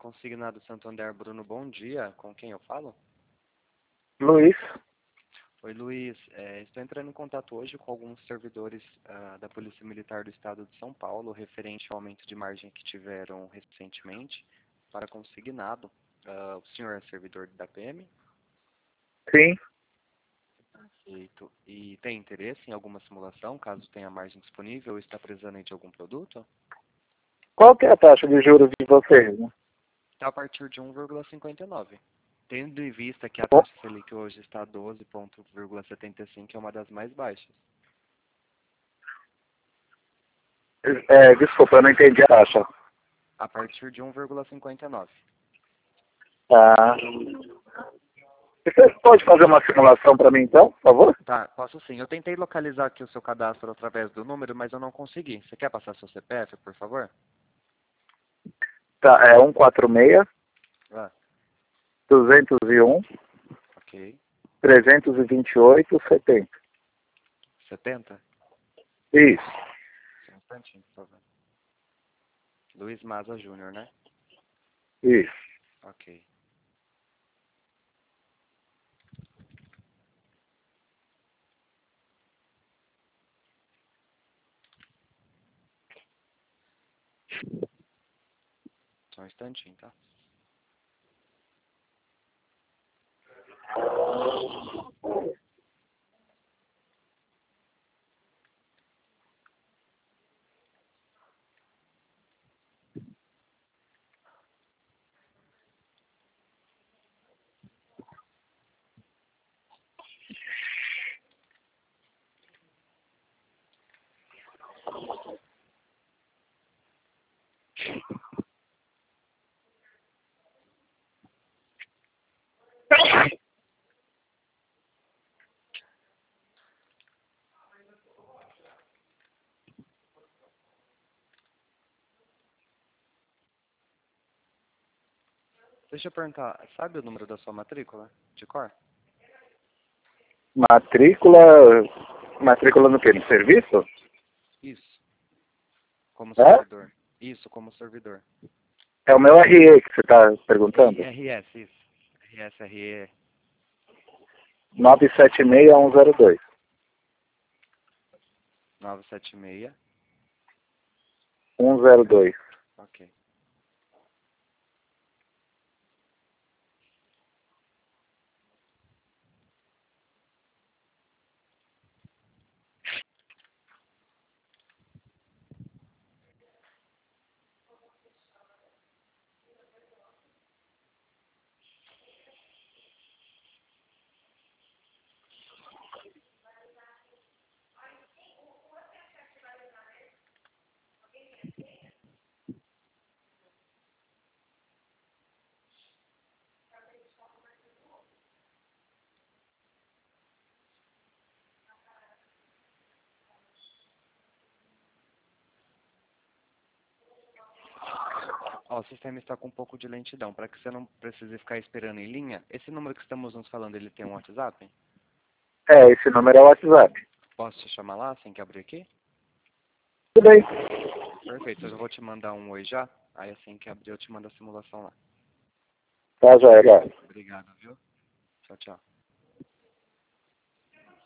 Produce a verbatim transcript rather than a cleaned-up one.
Consignado Santander, Bruno, bom dia. Com quem eu falo? Luiz. Oi, Luiz. É, estou entrando em contato hoje com alguns servidores ah, da Polícia Militar do Estado de São Paulo, referente ao aumento de margem que tiveram recentemente para consignado. Ah, o senhor é servidor da P M? Sim. Perfeito. E tem interesse em alguma simulação, caso tenha margem disponível, ou está precisando aí de algum produto? Qual que é a taxa de juros de vocês? Né? Está a partir de um vírgula cinquenta e nove. Tendo em vista que a Bom, taxa Selic hoje está a doze vírgula setenta e cinco, é uma das mais baixas. é, desculpa, eu não entendi a taxa. A partir de um vírgula cinquenta e nove. Tá. Você pode fazer uma simulação para mim, então, por favor? Tá, posso sim. Eu tentei localizar aqui o seu cadastro através do número, mas eu não consegui. Você quer passar seu C P F, por favor? Tá, é cento e quarenta e seis, Ah, duzentos e um, ok. trezentos e vinte e oito, setenta. setenta? Isso, Só um instantinho, por favor. Luiz Maza Júnior, né? isso. Ok. Só um instantinho, tá? Deixa eu perguntar, sabe o número da sua matrícula? De cor? Matrícula... Matrícula no quê? No serviço? Isso. Como É? servidor. Isso, como servidor. É o meu R E que você está perguntando? R S, isso. R S, R E. nove sete seis um zero dois. nove sete seis. um zero dois. Ok. Ó, o sistema está com um pouco de lentidão. Para que você não precise ficar esperando em linha, esse número que estamos nos falando, ele tem um WhatsApp? É, esse número é o WhatsApp. Posso te chamar lá, assim que abrir aqui? Tudo bem. Perfeito, eu vou te mandar um oi já. Aí assim que abrir eu te mando a simulação lá. Tá, já é. Obrigado, viu? Tchau, tchau.